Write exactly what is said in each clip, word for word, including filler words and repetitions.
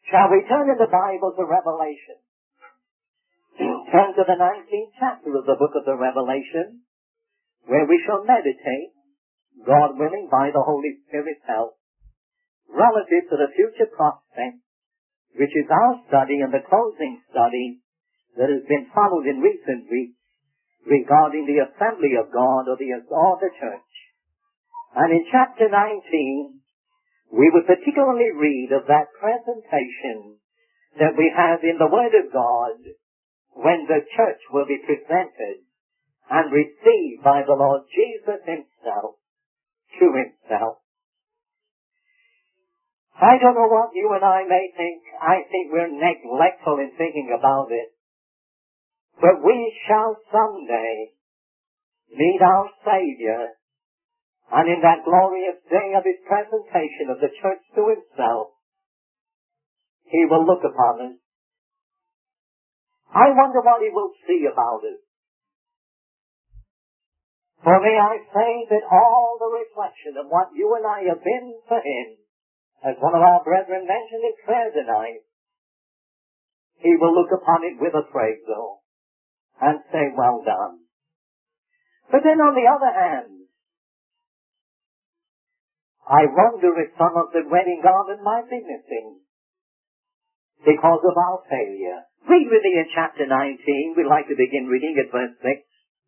Shall we turn in the Bible to Revelation? Turn to the nineteenth chapter of the book of the Revelation, where we shall meditate, God willing, by the Holy Spirit's help, relative to the future prospect, which is our study and the closing study that has been followed in recent weeks regarding the assembly of God or the, or the church. And in chapter nineteen, we would particularly read of that presentation that we have in the Word of God when the church will be presented and received by the Lord Jesus Himself to Himself. I don't know what you and I may think. I think we're neglectful in thinking about it. But we shall someday meet our Savior, and in that glorious day of His presentation of the church to Himself, He will look upon us. I wonder what He will see about us. For may I say that all the reflection of what you and I have been for Him, as one of our brethren mentioned in prayer tonight, He will look upon it with appraisal and say, well done. But then on the other hand, I wonder if some of the wedding garment might be missing because of our failure. Read with me in chapter nineteen. We'd like to begin reading at verse six.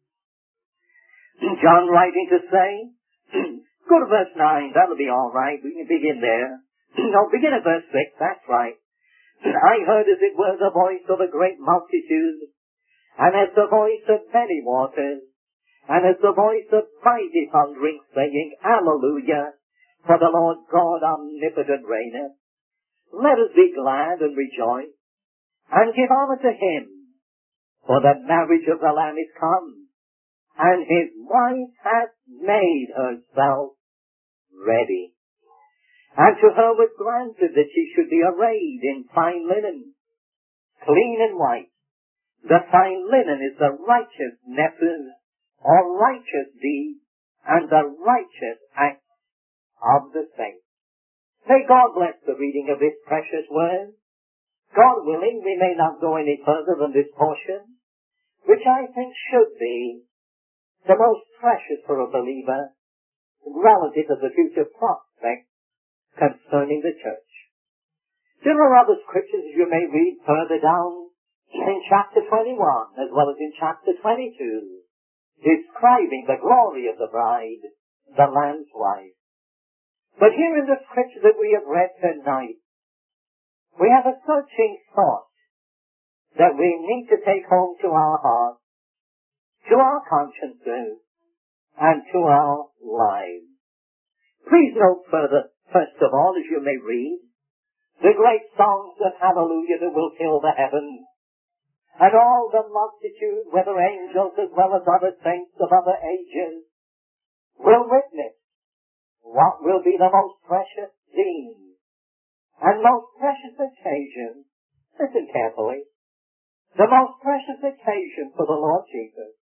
John writing to say, go to verse nine, that'll be all right. We can begin there. No, begin at verse six, that's right. I heard as it were the voice of a great multitude, and as the voice of many waters, and as the voice of mighty thundering, saying, Hallelujah! For the Lord God omnipotent reigneth. Let us be glad and rejoice, and give honor to Him, for the marriage of the Lamb is come, and His wife hath made herself ready. And to her was granted that she should be arrayed in fine linen, clean and white. The fine linen is the righteousnesses, or righteous deeds, and the righteous acts of the saints. May God bless the reading of this precious word. God willing, we may not go any further than this portion, which I think should be the most precious for a believer relative to the future prospect concerning the church. There are other scriptures you may read further down in chapter twenty-one as well as in chapter twenty-two, describing the glory of the bride, the Lamb's wife. But here in the scripture that we have read tonight, we have a searching thought that we need to take home to our hearts, to our consciences, and to our lives. Please note further, first of all, as you may read, the great songs of hallelujah that will fill the heavens, and all the multitude, whether angels as well as other saints of other ages, will witness what will be the most precious scene and most precious occasion. Listen carefully. The most precious occasion for the Lord Jesus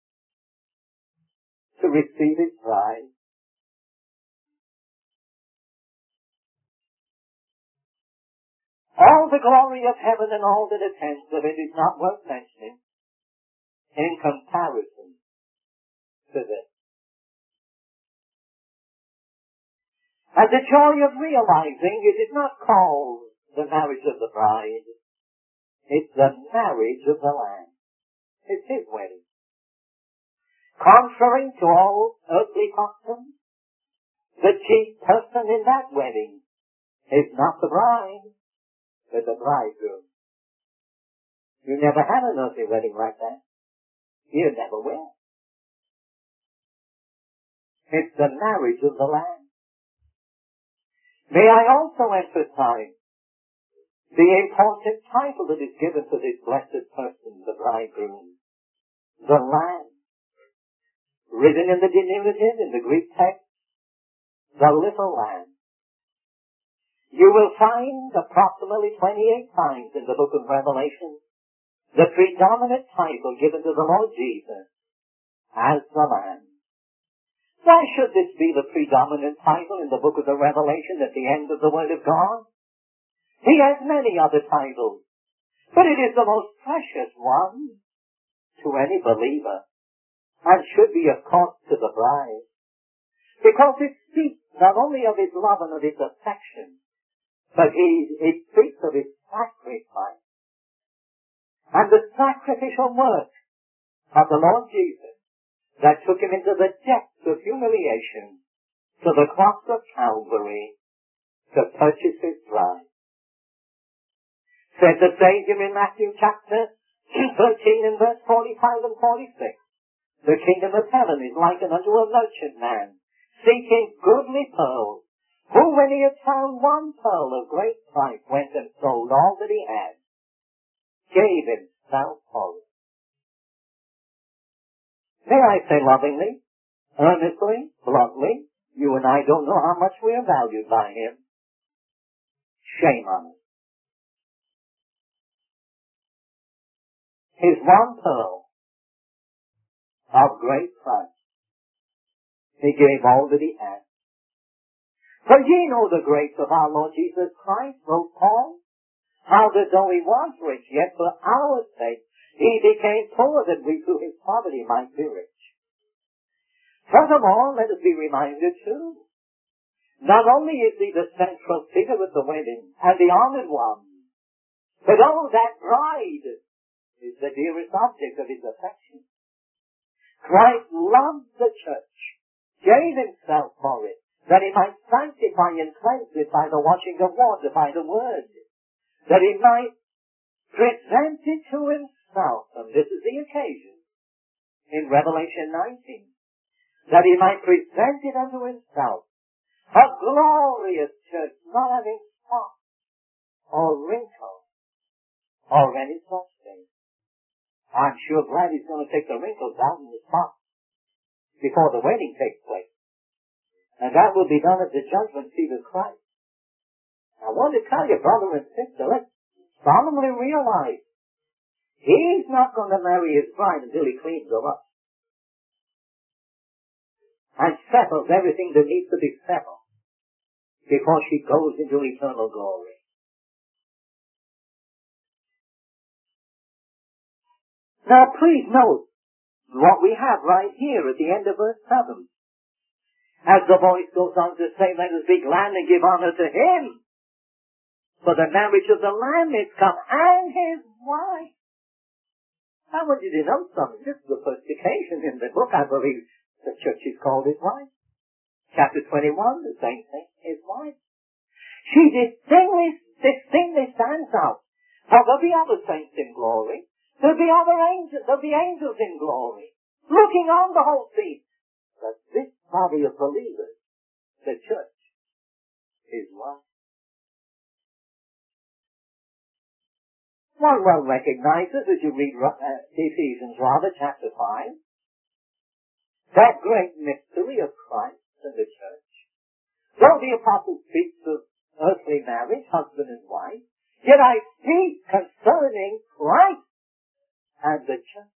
to receive His bride. All the glory of heaven and all that attends of it is not worth mentioning in comparison to this. And the joy of realizing it is not called the marriage of the bride. It's the marriage of the Lamb. It's His wedding. Contrary to all earthly customs, the chief person in that wedding is not the bride, but the bridegroom. You never had an earthly wedding like that. You never will. It's the marriage of the Lamb. May I also emphasize the important title that is given to this blessed person, the bridegroom, the Lamb. Written in the diminutive, in the Greek text, the little Lamb. You will find approximately twenty-eight times in the book of Revelation the predominant title given to the Lord Jesus as the Lamb. Why should this be the predominant title in the book of the Revelation at the end of the Word of God? He has many other titles, but it is the most precious one to any believer, and should be of course to the bride, because it speaks not only of his love and of his affection, but he, it speaks of his sacrifice and the sacrificial work of the Lord Jesus that took him into the depths of humiliation to the cross of Calvary to purchase his bride. Said the Savior in Matthew chapter thirteen and verse forty-five and forty-six, the kingdom of heaven is likened unto a merchant man seeking goodly pearls, who when he had found one pearl of great price went and sold all that he had, gave himself for it. May I say lovingly, earnestly, bluntly, you and I don't know how much we are valued by him. Shame on us. His one pearl of great price, he gave all that he had. For ye know the grace of our Lord Jesus Christ, wrote Paul, how that though he was rich, yet for our sake he became poor, that we through his poverty might be rich. Furthermore, let us be reminded too, not only is he the central figure at the wedding and the honored one, but oh, that bride is the dearest object of his affection. Christ loved the church, gave himself for it, that he might sanctify and cleanse it by the washing of water, by the word, that he might present it to himself, and this is the occasion, in Revelation nineteen, that he might present it unto himself, a glorious church, not having spot, or wrinkle, or any such thing. I'm sure glad he's going to take the wrinkles out and the spots before the wedding takes place. And that will be done at the judgment seat of Christ. I want to tell you, brother and sister, let's solemnly realize he's not going to marry his bride until he cleans her up and settles everything that needs to be settled before she goes into eternal glory. Now please note what we have right here at the end of verse seven. As the voice goes on to say, let us be glad and give honor to him, for the marriage of the Lamb is come, and his wife. I want you to note something. This is the first occasion in the book, I believe, the church is called his wife. Chapter twenty-one, the same thing, his wife. She distinctly, distinctly stands out. For there'll be other saints in glory. There'll be other angels, there'll be angels in glory, looking on the whole scene. But this body of believers, the church, is one. One well recognizes, as you read uh, Ephesians rather, chapter five, that great mystery of Christ and the church. Though the apostle speaks of earthly marriage, husband and wife, yet I speak concerning Christ and the church.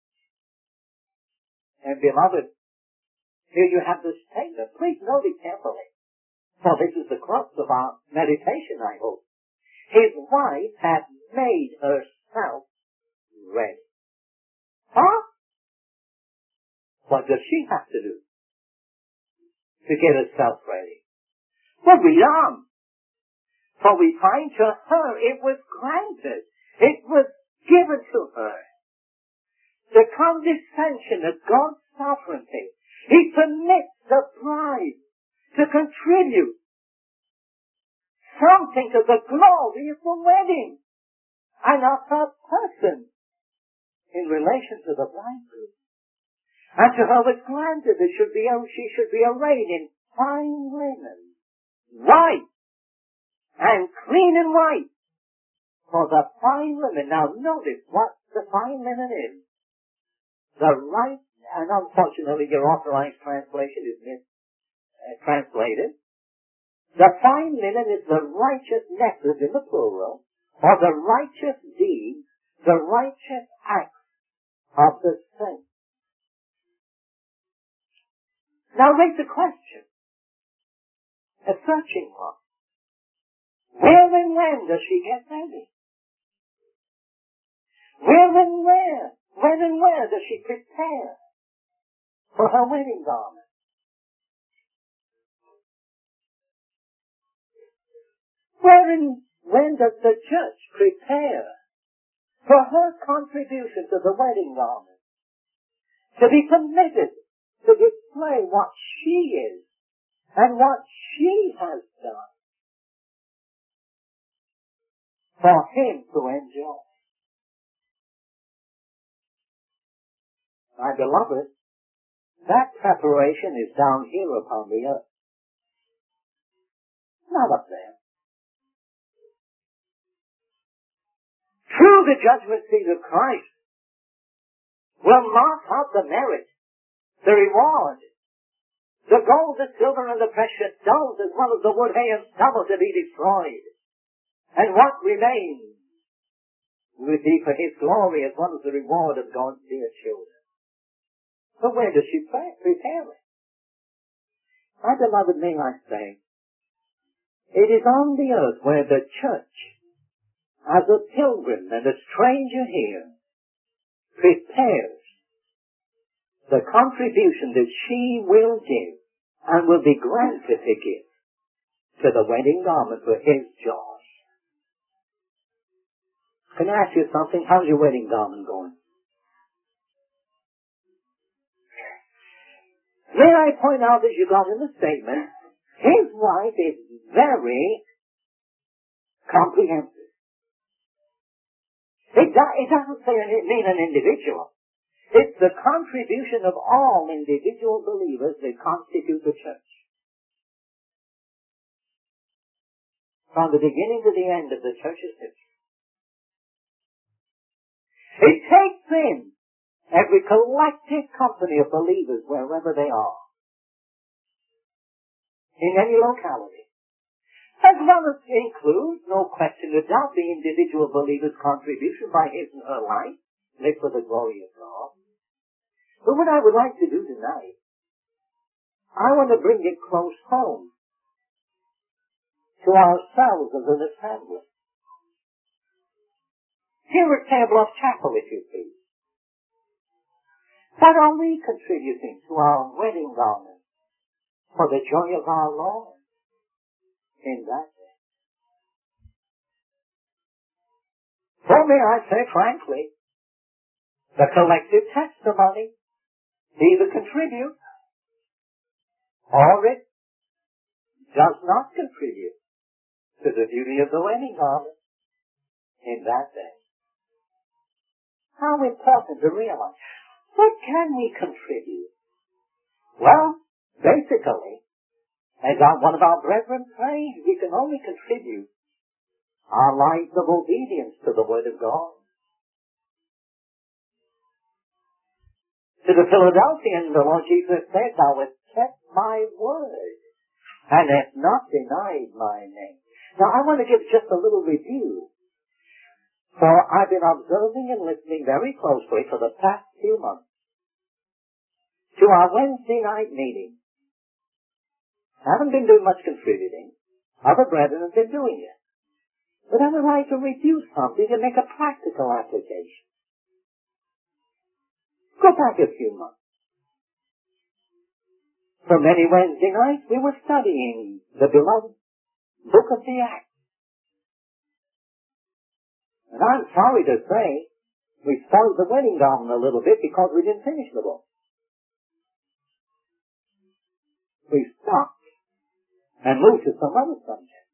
And beloved, here you have the statement. Please note it carefully. For this is the crux of our meditation, I hope. His wife had made herself ready. Huh? What does she have to do to get herself ready? Well, read on. For we find to her it was granted. It was given to her. The condescension of God's sovereignty. He permits the bride to contribute something to the glory of the wedding and of her person in relation to the bridegroom. And to her was granted that should be, she should be arrayed in fine linen, white, and clean and white. For the fine linen, now notice what the fine linen is. The right, and unfortunately your authorized translation is mis, uh, translated. The fine linen is the righteousnesses in the plural, or the righteous deeds, the righteous acts of the saints. Now raise a question, a searching one. Where and when does she get ready? Where and where? When and where does she prepare for her wedding garment? Where and when does the church prepare for her contribution to the wedding garment? To be permitted to display what she is and what she has done for him to enjoy. My beloved, that preparation is down here upon the earth, not up there. Through the judgment seat of Christ will mark out the merit, the reward, the gold, the silver, and the precious stones, as well as the wood, hay, and stubble to be destroyed. And what remains will be for his glory as well as the reward of God's dear children. But where does she pray? Prepare it? My beloved, may I say, it is on the earth where the church, as a pilgrim and a stranger here, prepares the contribution that she will give and will be granted to give to the wedding garment for his joy. Can I ask you something? How's your wedding garment going? May I point out, as you got in the statement, his wife is very comprehensive. It, do- it doesn't say it mean an individual. It's the contribution of all individual believers that constitute the church. From the beginning to the end of the church's history. It takes in every collective company of believers wherever they are, in any locality, as well as includes, no question of doubt, the individual believer's contribution by his and her life, live for the glory of God. But what I would like to do tonight, I want to bring it close home to ourselves as an assembly. Here at Tableau Chapel, if you please. What are we contributing to our wedding garment for the joy of our Lord in that day? For may I say frankly, the collective testimony either contribute or it does not contribute to the beauty of the wedding garment in that day. How important to realize. What can we contribute? Well, basically, as our, one of our brethren prayed, we can only contribute our lives of obedience to the Word of God. To the Philadelphians, the Lord Jesus said, "Thou hast kept my word, and hast not denied my name." Now, I want to give just a little review. For I've been observing and listening very closely for the past few months to our Wednesday night meeting. I haven't been doing much contributing. Other brethren have been doing it. But I would like to review something and make a practical application. Go back a few months. For many Wednesday nights we were studying the beloved Book of the Acts. And I'm sorry to say, we spoiled the wedding garment a little bit because we didn't finish the book. We stopped and moved to some other subject.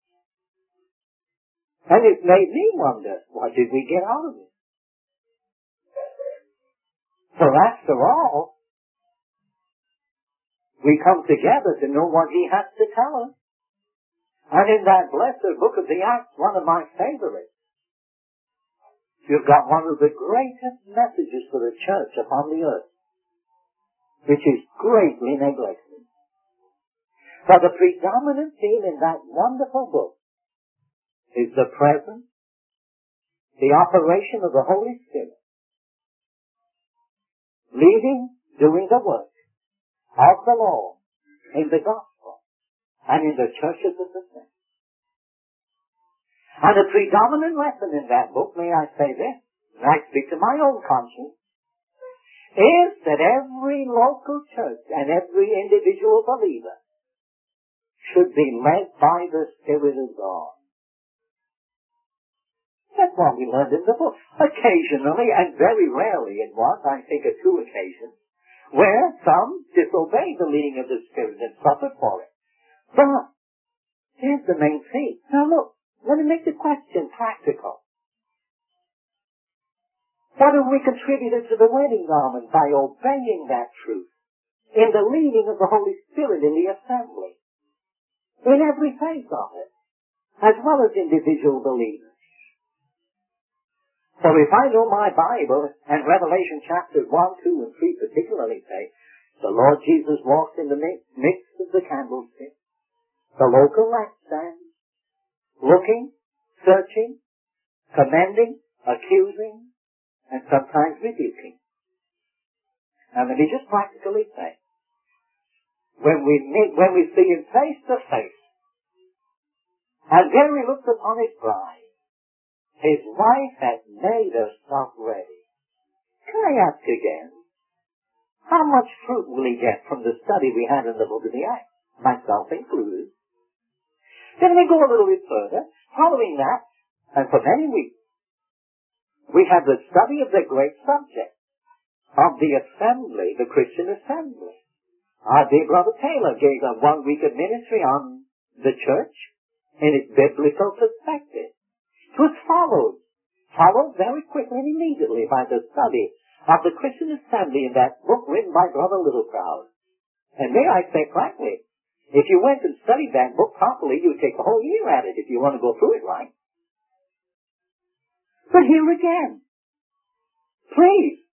And it made me wonder, what did we get out of it? For after all, we come together to know what he has to tell us. And in that blessed Book of the Acts, one of my favorites, you've got one of the greatest messages for the church upon the earth, which is greatly neglected. For the predominant theme in that wonderful book is the presence, the operation of the Holy Spirit, leading, doing the work of the Lord in the gospel and in the churches of the saints. And the predominant lesson in that book, may I say this, and I speak to my own conscience, is that every local church and every individual believer should be led by the Spirit of God. That's what we learned in the book. Occasionally, and very rarely it was, I think of two occasions, where some disobeyed the leading of the Spirit and suffered for it. But here's the main thing. Now look, let me make the question practical. What have we contributed to the wedding garment by obeying that truth in the leading of the Holy Spirit in the assembly, in every phase of it, as well as individual believers? For if I know my Bible, and Revelation chapters one, two, and three particularly say, the Lord Jesus walked in the midst of the candlestick, the local lampstand, looking, searching, commending, accusing, and sometimes rebuking. Now let me just practically say, when we meet, when we see him face to face, and there he looks upon his bride, his wife has made herself ready. Can I ask again, how much fruit will he get from the study we had in the book of the Acts, myself included? Then we go a little bit further, following that, and for many weeks, we have the study of the great subject of the assembly, the Christian assembly. Our dear Brother Taylor gave a one week of ministry on the church in its biblical perspective. It was followed, followed very quickly and immediately by the study of the Christian assembly in that book written by Brother Littleproud. And may I say frankly, if you went and studied that book properly, you'd take a whole year at it if you want to go through it right. But here again, please,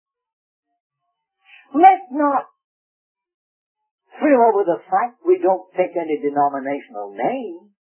let's not thrill over the fact we don't take any denominational name.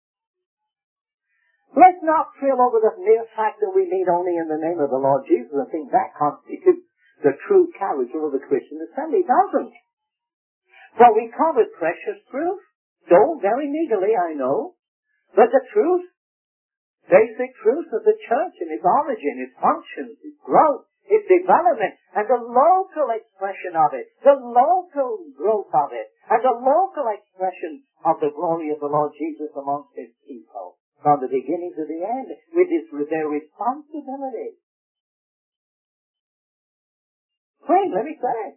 Let's not thrill over the mere fact that we meet only in the name of the Lord Jesus and think that constitutes the true character of the Christian assembly. It doesn't. For we covet precious truth, though very meagerly, I know, but the truth, basic truth of the church and its origin, its functions, its growth, its development, and the local expression of it, the local growth of it, and the local expression of the glory of the Lord Jesus amongst his people, from the beginning to the end, with, his, with their responsibility. Friend, let me say,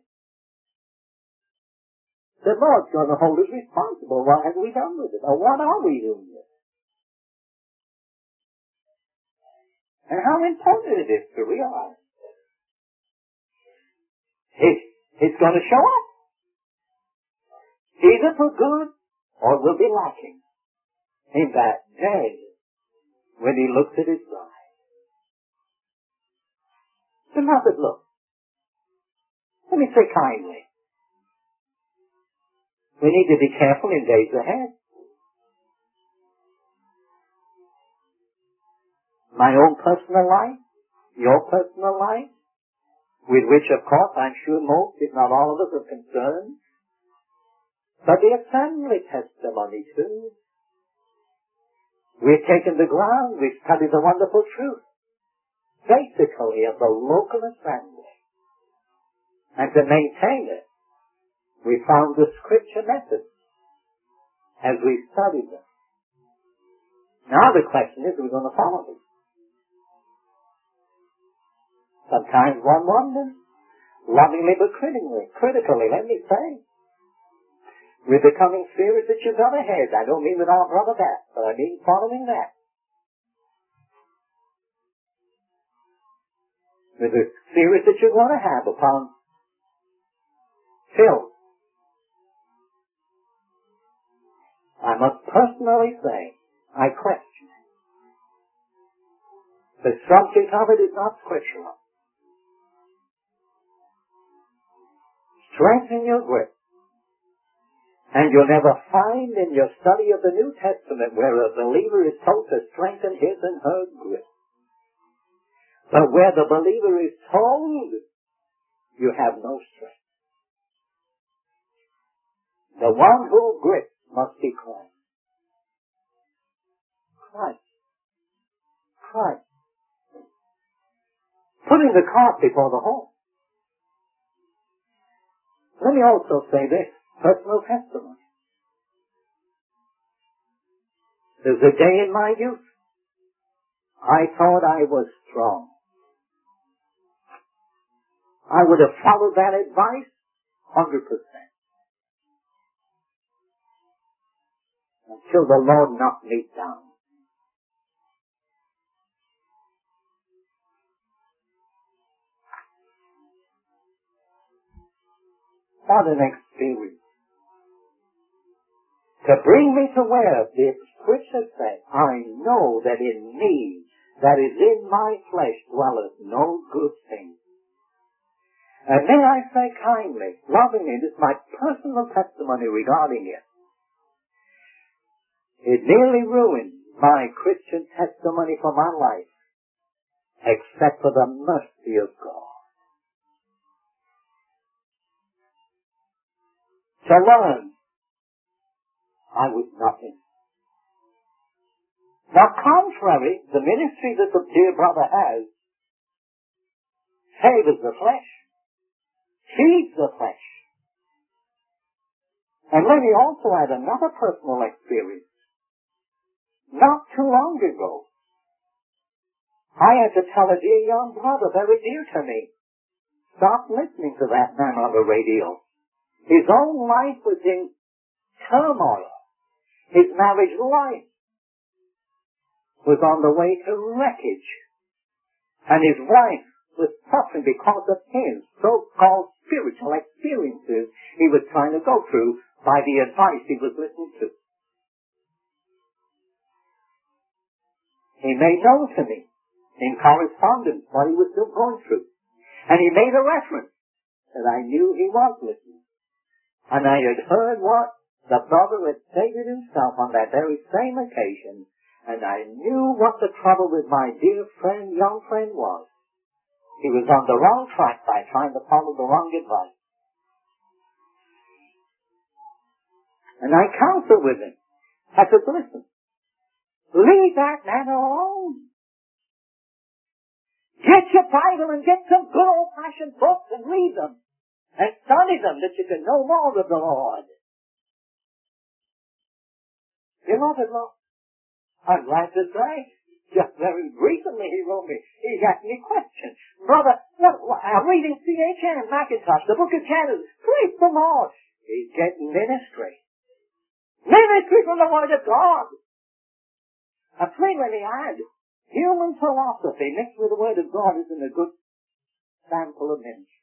the Lord's going to hold us responsible. What have we done with it? Or what are we doing with it? And how important it is to realize it, it's going to show up. Either for good or will be lacking in that day when he looks at his bride. Beloved, look. Let me say kindly. We need to be careful in days ahead. My own personal life, your personal life, with which, of course, I'm sure most, if not all of us, are concerned. But the assembly testimony, too. We've taken the ground, we've studied the wonderful truth, basically, of the local assembly. And to maintain it, we found the scripture methods as we studied them. Now the question is, are we going to follow them? Sometimes one wonders, lovingly but critically, critically, let me say. We're becoming serious that you've got ahead. I don't mean with our brother back, but I mean following that. With the serious that you're going to have upon Phil. I must personally say, I question it. The subject of it is not scriptural. Strengthen your grip. And you'll never find in your study of the New Testament where a believer is told to strengthen his and her grip. But where the believer is told, you have no strength. The one who grips must be Christ. Christ. Christ. Putting the cart before the horse. Let me also say this, personal testimony. There was a day in my youth, I thought I was strong. I would have followed that advice one hundred percent. Until the Lord knocked me down. What an experience. To bring me to where the Scripture said, I know that in me, that is in my flesh, dwelleth no good thing. And may I say kindly, lovingly, this is my personal testimony regarding it. It nearly ruined my Christian testimony for my life, except for the mercy of God. To learn, I was nothing. Now, contrary, the ministry that the dear brother has favors the flesh, feeds the flesh. And let me also add another personal experience. Not too long ago, I had to tell a dear young brother, very dear to me, stop listening to that man on the radio. His own life was in turmoil. His marriage life was on the way to wreckage. And his wife was suffering because of his so-called spiritual experiences he was trying to go through by the advice he was listening to. He made known to me in correspondence what he was still going through. And he made a reference that I knew he was listening. And I had heard what the brother had stated himself on that very same occasion, and I knew what the trouble with my dear friend, young friend was. He was on the wrong track by trying to follow the wrong advice. And I counseled with him. I said, listen, leave that man alone. Get your Bible and get some good old-fashioned books and read them. And study them that you can know more of the Lord. Beloved Lord, I'm glad to say, just very recently he wrote me, he asked me a question. Brother, what, what, I'm reading C H N Mackintosh, the book of Genesis. Praise the Lord. He's getting ministry. Ministry from the Word of God. I plainly add, human philosophy mixed with the Word of God isn't a good sample of ministry.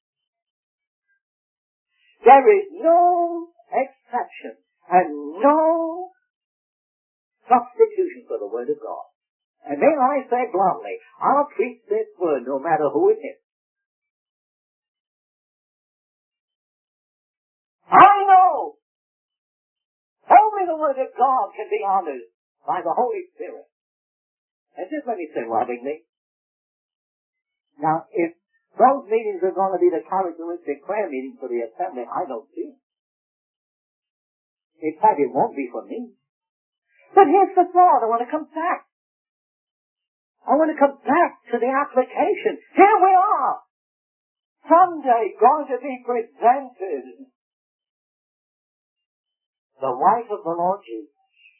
There is no exception and no substitution for the Word of God. And may I say bluntly, I'll preach this Word no matter who it is. I know only the Word of God can be honored by the Holy Spirit. And just let me say lovingly, now if those meetings are going to be the characteristic prayer meetings for the assembly, I don't see it. In fact, it won't be for me. But here's the thought. I want to come back. I want to come back to the application. Here we are. Someday going to be presented. The wife of the Lord Jesus.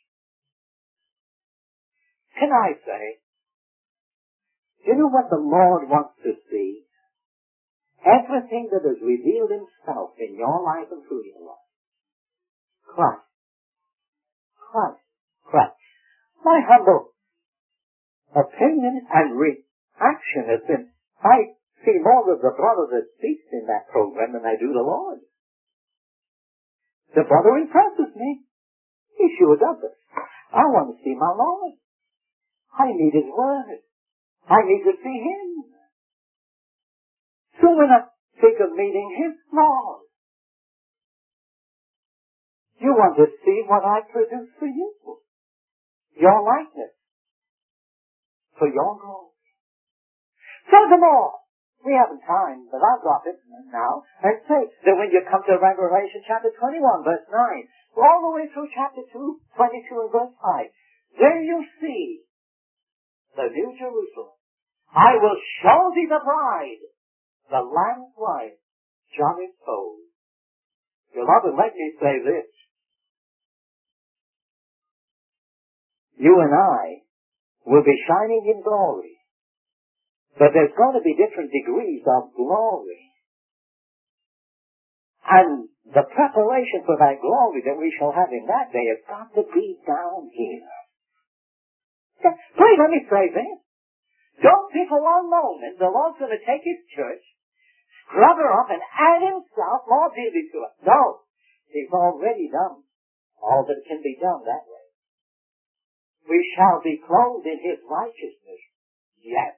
Can I say, you know what the Lord wants to see? Everything that has revealed himself in your life and through your life. Christ. Christ. Christ. My humble opinion and reaction has been, I see more of the brother that speaks in that program than I do the Lord. The brother impresses me. He sure does it. I want to see my Lord. I need his word. I need to see him. So when I think of meeting his Lord, you want to see what I produce for you. Your likeness. For your glory. Furthermore, we haven't time, but I've got it now, and say that when you come to Revelation chapter twenty-one, verse nine, all the way through chapter two, twenty-two and verse five, there you see the New Jerusalem. I will show thee the bride, the Lamb's wife, John is told. Beloved, let me say this. You and I will be shining in glory. But there's going to be different degrees of glory. And the preparation for that glory that we shall have in that day has got to be down here. Please let me say this. Don't think for one moment the Lord's going to take His church, scrub her up, and add Himself more dearly to it. No. He's already done all that can be done that way. We shall be clothed in His righteousness. Yes.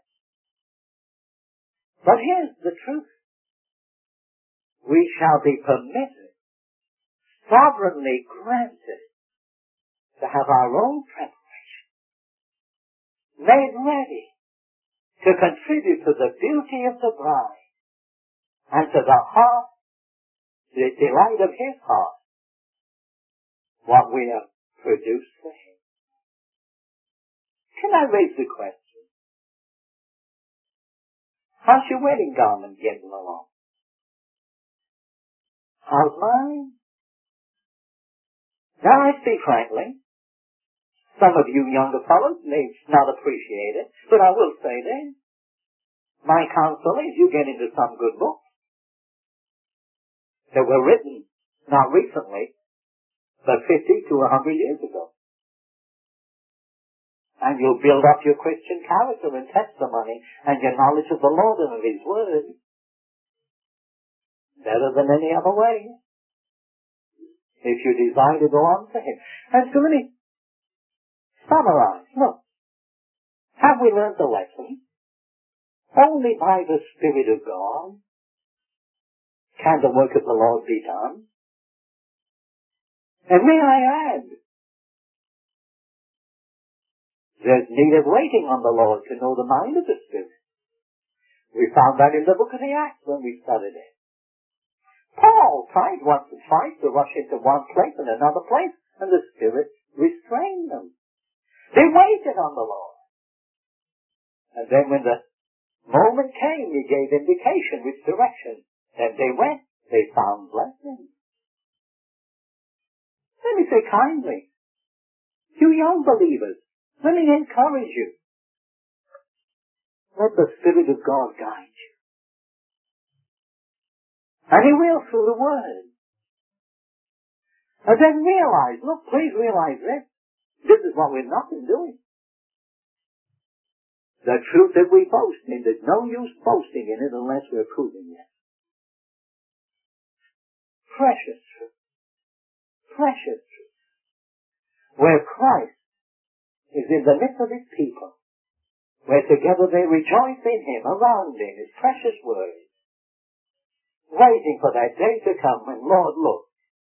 But here's the truth. We shall be permitted, sovereignly granted, to have our own preparation, made ready to contribute to the beauty of the bride and to the heart, the delight of His heart, what we have produced for Him. Can I raise the question? How's your wedding garment getting along? How's mine? Now I speak frankly. Some of you younger fellows may not appreciate it, but I will say this. My counsel is you get into some good books that were written not recently, but fifty to a hundred years ago. And you'll build up your Christian character and testimony and your knowledge of the Lord and of His Word better than any other way, if you desire to go on to Him. And so let me summarize. Look, have we learned the lesson? Only by the Spirit of God can the work of the Lord be done. And may I add, there's need of waiting on the Lord to know the mind of the Spirit. We found that in the book of the Acts when we studied it. Paul tried once or twice to rush into one place and another place, and the Spirit restrained them. They waited on the Lord. And then when the moment came, He gave indication which direction. Then they went. They found blessing. Let me say kindly, you young believers, let me encourage you. Let the Spirit of God guide you. And He will through the Word. And then realize, look, please realize this. This is what we're not doing. The truth that we boast in, there's no use boasting in it unless we're proving it. Precious truth. Precious truth. Where Christ is in the midst of His people, where together they rejoice in Him, around Him, His precious Word, waiting for that day to come when, Lord, look,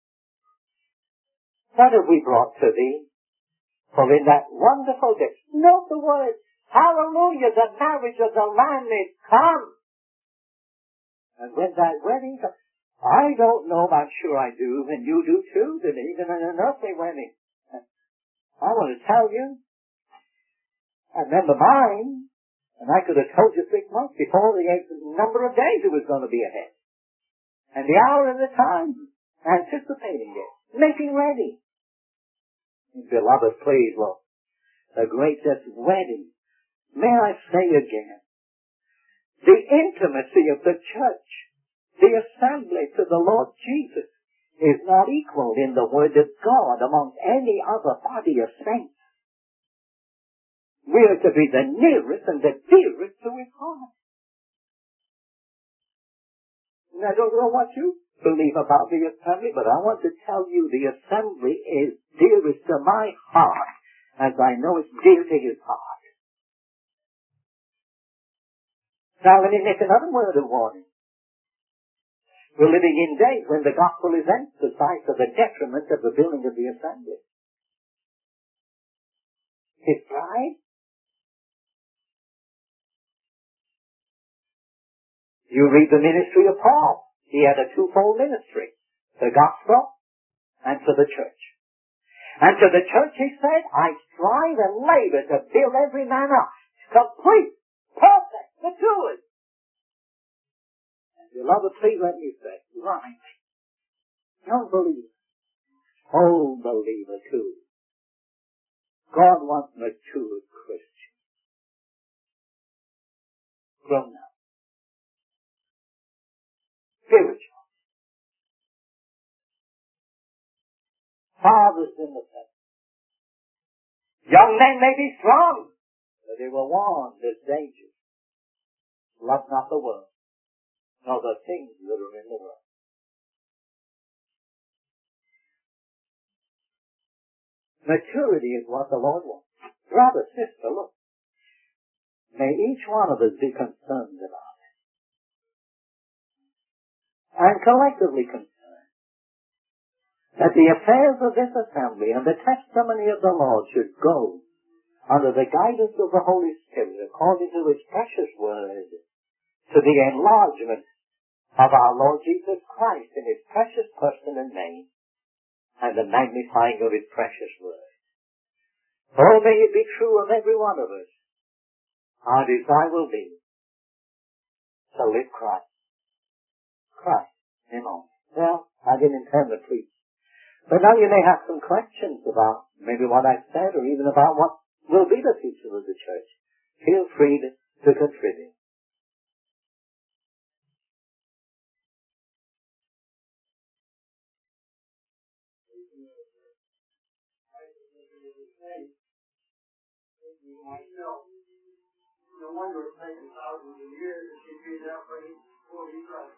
what have we brought to Thee? For in that wonderful day, note the words, hallelujah, the marriage of the Lamb is come. And when that wedding comes, I don't know, but I'm sure I do, and you do too, and even in an earthly wedding. I want to tell you, I remember mine, and I could have told you six months before the number of days it was going to be ahead. And the hour and the time, anticipating it, making ready. Beloved, please, look, the greatest wedding, may I say again, the intimacy of the church, the assembly to the Lord Jesus, is not equal in the Word of God amongst any other body of saints. We are to be the nearest and the dearest to His heart. And I don't know what you believe about the assembly, but I want to tell you the assembly is dearest to my heart, as I know it's dear to His heart. Now let me make another word of warning. We're living in days when the gospel is emphasized to the detriment of the building of the assembly. His bride? You read the ministry of Paul. He had a twofold ministry. The gospel and to the church. And to the church he said, I strive and labor to build every man up, complete, perfect, matured. And beloved, please let me say, right, young believer, old believer too, God wants matured Christians, grown up, spiritual, fathers in the faith. Young men may be strong, but they were warned there's danger. Love not the world, nor the things that are in the world. Maturity is what the Lord wants. Brother, sister, look. May each one of us be concerned about it. And collectively concerned that the affairs of this assembly and the testimony of the Lord should go under the guidance of the Holy Spirit according to His precious word to the enlargement of our Lord Jesus Christ in His precious person and name and the magnifying of His precious word. Oh, may it be true of every one of us. Our desire will be to live Christ. Christ, Him on. Well, I didn't intend to preach. But now you may have some questions about maybe what I've said or even about what will be the future of the church. Feel free to, to contribute. Myself. No wonder it's taken thousands of years to keep these outbreaks before He does.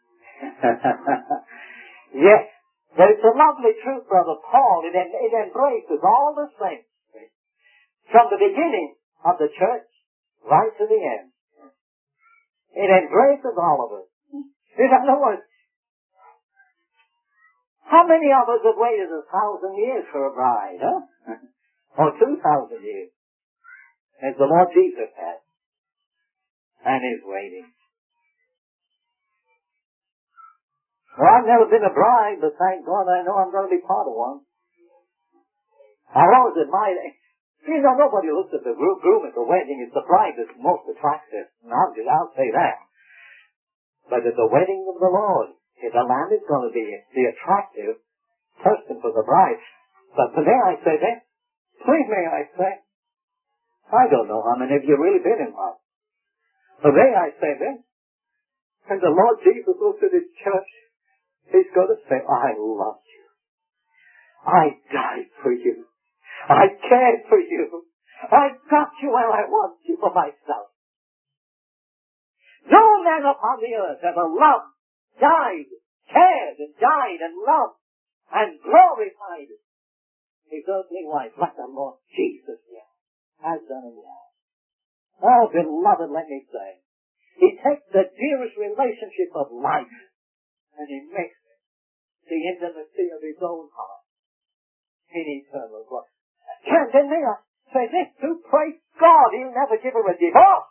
Yes, but it's a lovely truth, Brother Paul. It, it embraces all the saints from the beginning of the church right to the end. It embraces all of us. In other words, how many of us have waited a thousand years for a bride, huh? Or two thousand years? As the Lord Jesus has, and is waiting. Well, I've never been a bride, but thank God I know I'm going to be part of one. I always admire it. You know, nobody looks at the groom at the wedding. It's the bride that's most attractive. And I'll, I'll say that. But at the wedding of the Lord, the Lamb is going to be the attractive person for the bride. But may I say that? Please may I say? I don't know how many of you really been in love. But may I say this? When the Lord Jesus looks at His church, He's going to say, I loved you. I died for you. I cared for you. I got you where I want you for myself. No man upon the earth ever loved, died, cared, and died, and loved, and glorified His earthly wife like the Lord Jesus did. Has done in life. Oh, beloved, let me say, He takes the dearest relationship of life and He makes it the intimacy of His own heart in eternal glory. And then may I say this too, praise God, He'll never give her a divorce.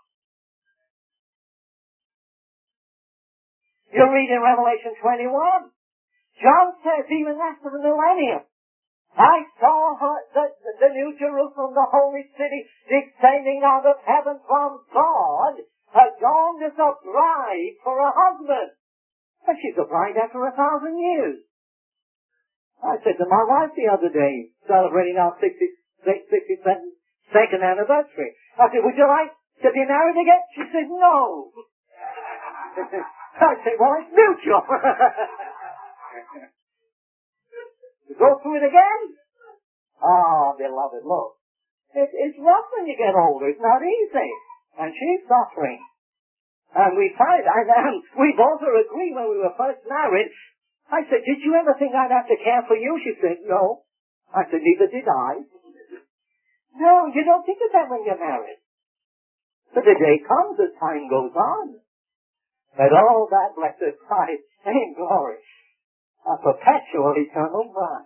You read in Revelation twenty-one, John says even after the millennium, I saw her, the, the New Jerusalem, the holy city, descending out of heaven from God, adorned as a bride for a husband. And she's a bride after a thousand years. I said to my wife the other day, celebrating our sixty-second anniversary, I said, would you like to be married again? She said, no. I said, well, it's mutual. To go through it again? Ah, oh, beloved, look. It, it's rough when you get older. It's not easy. And she's suffering. And we find, and, and we both agreed when we were first married. I said, did you ever think I'd have to care for you? She said, no. I said, neither did I. No, you don't think of that when you're married. But the day comes as time goes on. That all that blessed Christ in glory. A perpetual eternal bride.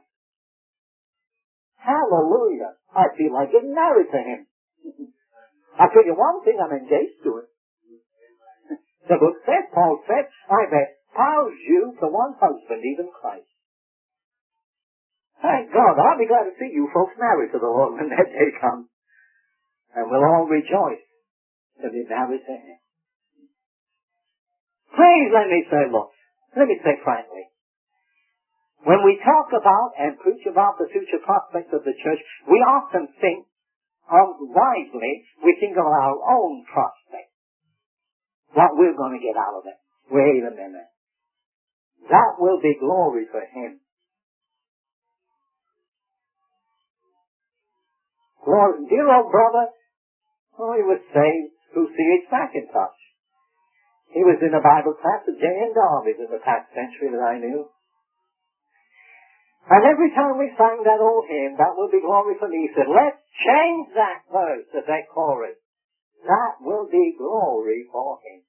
Hallelujah. I feel like getting married to Him. I'll tell you one thing, I'm engaged to Him. The book says, Paul said, I've espoused you to one husband, even Christ. Thank God, I'll be glad to see you folks married to the Lord when that day comes. And we'll all rejoice to be married to Him. Please let me say, look, let me say frankly, when we talk about and preach about the future prospects of the church, we often think, unwisely, we think of our own prospects. What we're going to get out of it. Wait a minute. That will be glory for Him. Glory, dear old brother, oh, he was saved through C H McIntosh. He was in a Bible class at J N Darby's in the past century that I knew. And every time we sang that old hymn, that will be glory for me, he said, let's change that verse of that chorus. That will be glory for Him.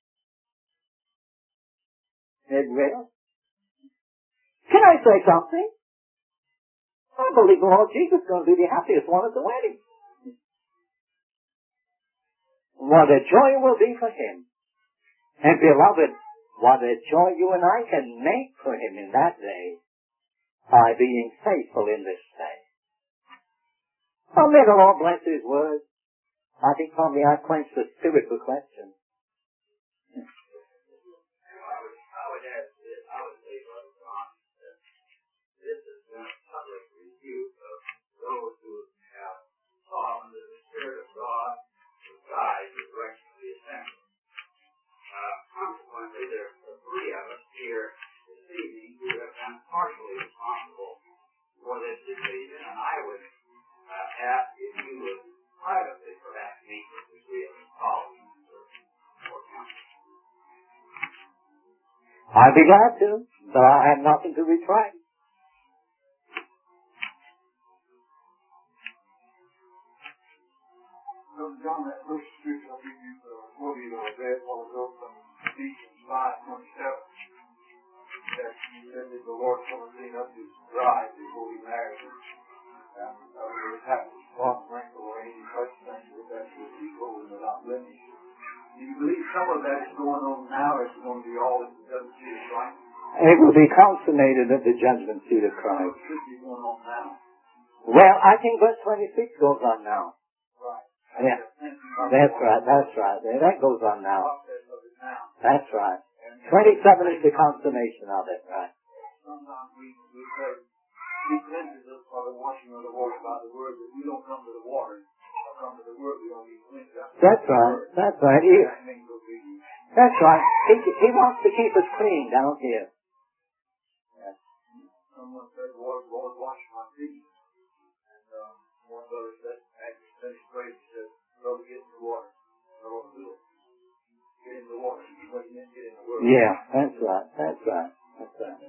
It will. Can I say something? I believe the Lord Jesus is going to be the happiest one at the wedding. What a joy it will be for Him. And beloved, what a joy you and I can make for Him in that day by being faithful in this day. Oh, may the Lord bless His word. I think probably I quenched the spirit for questions. Those who have fallen under the Spirit of God to guide the direction of the assembly. Uh, consequently, there are three of us here this evening who have been partially responsible for this decision, and I would uh, ask if you would privately perhaps meet with the three of us following for counsel. I'd be glad to, but I have nothing to retract. John, that first scripture I give you, uh, quote you uh, read a while ago from Ephesians five twenty-seven, that you said that the Lord shall clean up His bride before He marries her. And uh, we have to spot, wrinkle, or any such thing that that will be holy without blemish. Do you believe some of that is going on now, or is it going to be all at the judgment seat of Christ? It will be consummated at the judgment seat of Christ. It should be going on now. Well, I think verse twenty-six goes on now. Right. Yeah, that's right, that's right. That goes on now. That's right. twenty-seven is the consummation of it, right? Sometimes we, we say, He cleanses us by the washing of the water by the Word, but we don't come to the water, or come to the Word, we don't be cleansed out. That's right, that's right. He, that's right. He, he wants to keep us clean down here. Yes. Someone said, Lord, Lord, wash my feet. And um, one brother said, after he finished praying, he said, brother, get in the water. Brother, do it. Get in the water. What you meant, get in the Word. Yeah, that's right, that's right, that's right.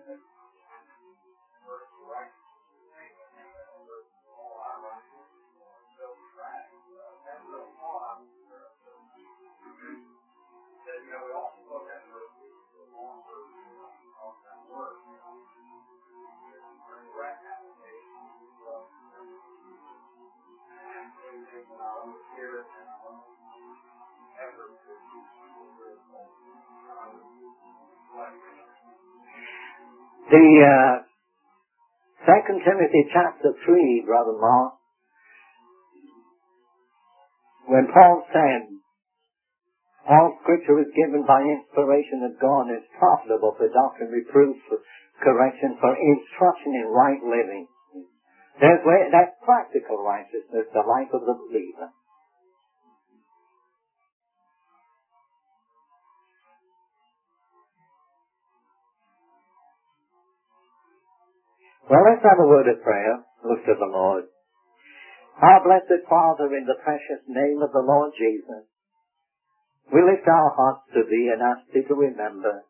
The uh, Second Timothy chapter three, Brother Mark, when Paul said, all Scripture is given by inspiration of God and is profitable for doctrine, reproof, for correction, for instruction in right living. There's way, that's practical righteousness, the life of the believer. Well, let's have a word of prayer. Look to the Lord. Our blessed Father, in the precious name of the Lord Jesus, we lift our hearts to Thee and ask Thee to remember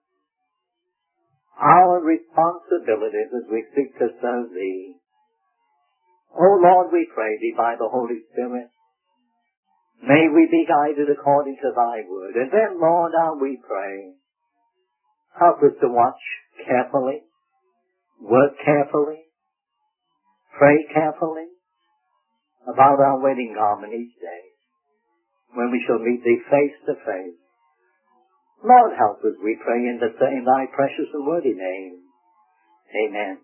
our responsibilities as we seek to serve Thee. Oh Lord, we pray Thee by the Holy Spirit, may we be guided according to Thy word. And then, Lord, now we pray, help us to watch carefully, work carefully, pray carefully about our wedding garment each day when we shall meet Thee face to face. Lord, help us, we pray, in, the, in Thy precious and worthy name. Amen.